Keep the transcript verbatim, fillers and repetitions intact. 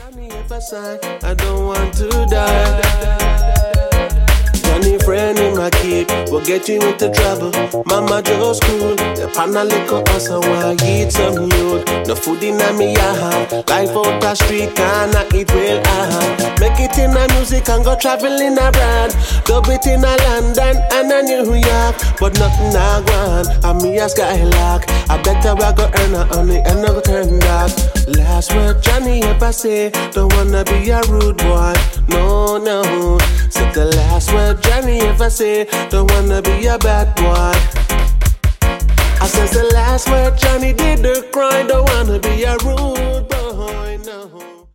Johnny, if I sign, I don't want to die. Johnny friend in my kid will get you into trouble. Mama just cool, the pan a liquor also want eat some youth. No food in a me yard, life out the street can I eat well hard. Make it in a music and go traveling abroad. Dub it in a London and a New York, but nothing I want. I'm me a skylark. I better I go earn her on the end of the turn dark. Last word Johnny ever say, don't wanna be a rude boy. No, no. Said the last word Johnny ever say, don't wanna be a bad boy. I says the last word Johnny did the cry, don't wanna be a rude boy.